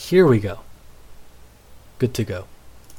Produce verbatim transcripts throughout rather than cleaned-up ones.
Here we go. Good to go.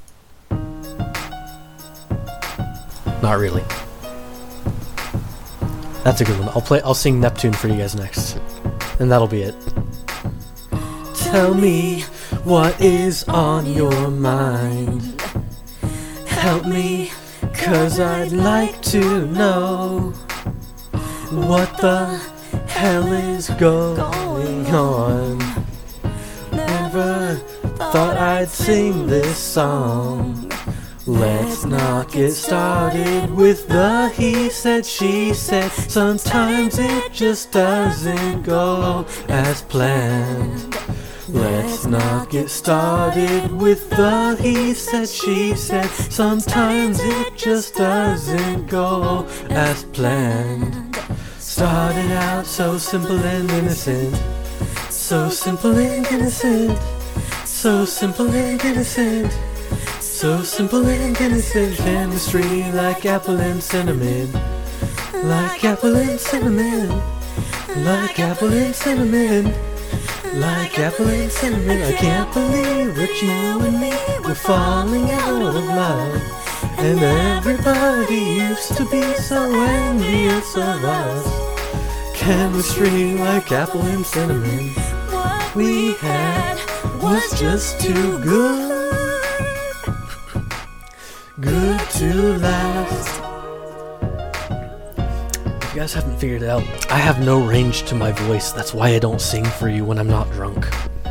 Not really. That's a good one. I'll play. I'll sing Neptune for you guys next, and that'll be it. Tell me what is on your mind. Help me, 'cause I'd like to know what the hell is going on. Never thought I'd sing this song. Let's not get started with the he said, she said. Sometimes it just doesn't go as planned. Let's not get started with the he said, she said. Sometimes it just doesn't go as planned. Started out so simple and innocent. So simple and innocent. So simple and innocent. So simple and innocent. Chemistry like apple and cinnamon. Like apple and cinnamon. Like apple and cinnamon. Like apple and cinnamon. I can't believe that you and me were falling out of love. And everybody used to be so envious of us. Chemistry like apple and cinnamon. What we had was just too good. Good to last. If you guys haven't figured it out, I have no range to my voice. That's why I don't sing for you when I'm not drunk.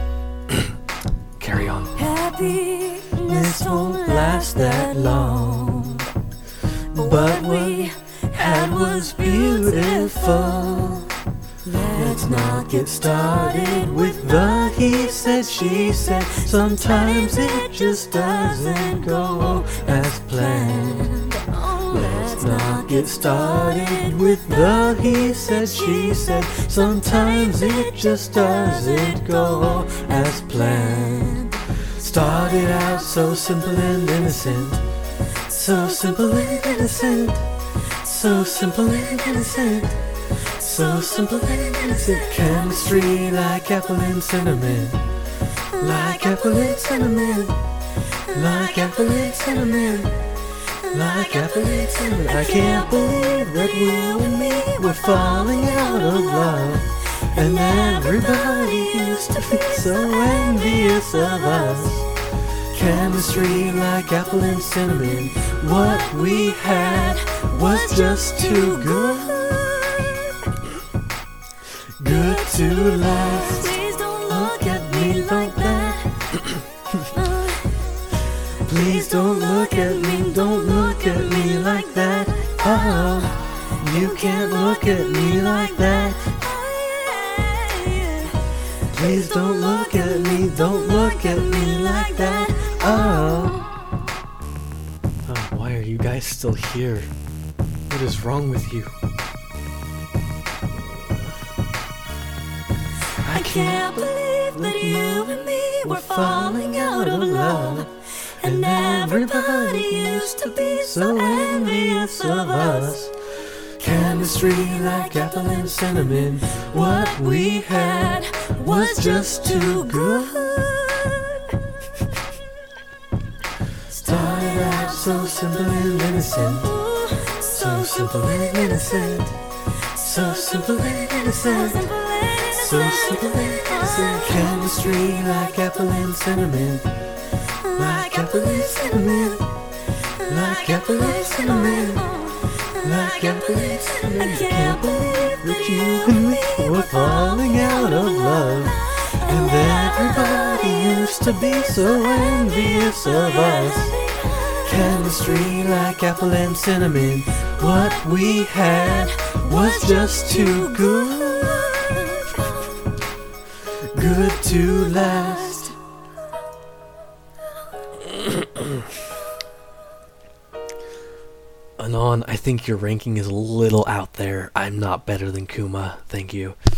Carry on. Happiness won't last that long, but what we had was beautiful. Let's not get started with the he said, she said. Sometimes it just doesn't go as planned. Let's not get started with the he said, she said. Sometimes it just doesn't go as planned. Started out so simple and innocent. So simple and innocent. So simple and innocent. So simple and innocent. Chemistry like apple and cinnamon. Like apple and cinnamon. Like apple and cinnamon. Like apple and cinnamon. I can't believe that you and me were falling out of love. And everybody used to be so envious of us. Chemistry like apple and cinnamon. What we had was just too good. Good to last. Please don't look at me like that. Please don't look at me, don't look at me like that. Oh, you can't look at me like that. Please don't look at me, don't look at me like that. Oh. Oh, why are you guys still here? What is wrong with you? I can't believe that you and me were falling out of love. And everybody used to be so envious of us. Chemistry like apple and cinnamon. What we had was just too good. Started out so simple and innocent. So simple and innocent. So simple and innocent. So simple and innocent. Chemistry like apple and cinnamon. Like apple and cinnamon. Like apple and cinnamon. Like apple and cinnamon. I can't believe that you and me were falling out of love. And everybody used to be so envious of us. Chemistry like apple and cinnamon. What we had was just too good. Good to last. Anon, I think your ranking is a little out there. I'm not better than Kuma. Thank you.